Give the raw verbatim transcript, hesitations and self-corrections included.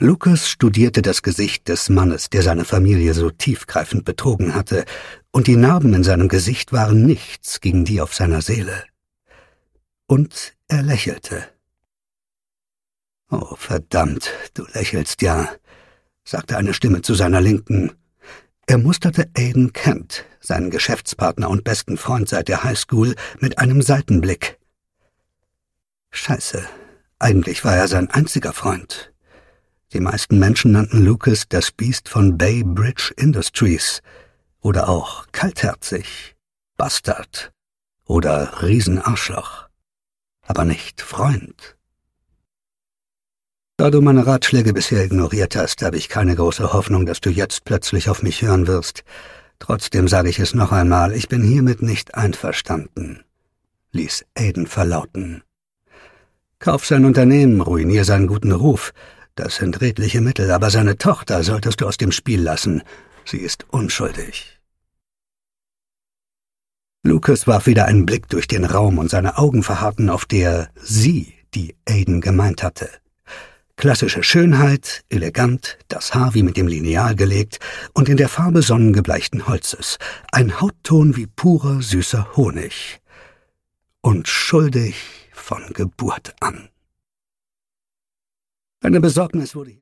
Lucas studierte das Gesicht des Mannes, der seine Familie so tiefgreifend betrogen hatte, und die Narben in seinem Gesicht waren nichts gegen die auf seiner Seele. Und er lächelte. »Oh, verdammt, du lächelst ja«, sagte eine Stimme zu seiner Linken. Er musterte Aiden Kent, seinen Geschäftspartner und besten Freund seit der Highschool, mit einem Seitenblick. Scheiße, eigentlich war er sein einziger Freund. Die meisten Menschen nannten Lucas das Biest von Bay Bridge Industries oder auch kaltherzig, Bastard oder Riesenarschloch, aber nicht Freund. Da du meine Ratschläge bisher ignoriert hast, habe ich keine große Hoffnung, dass du jetzt plötzlich auf mich hören wirst. Trotzdem sage ich es noch einmal, ich bin hiermit nicht einverstanden, ließ Aiden verlauten. Kauf sein Unternehmen, ruinier seinen guten Ruf. Das sind redliche Mittel, aber seine Tochter solltest du aus dem Spiel lassen. Sie ist unschuldig. Lucas warf wieder einen Blick durch den Raum und seine Augen verharrten auf der Sie, die Aiden gemeint hatte. Klassische Schönheit, elegant, das Haar wie mit dem Lineal gelegt und in der Farbe sonnengebleichten Holzes. Ein Hautton wie purer, süßer Honig. Und schuldig von Geburt an. Eine Besorgnis wurde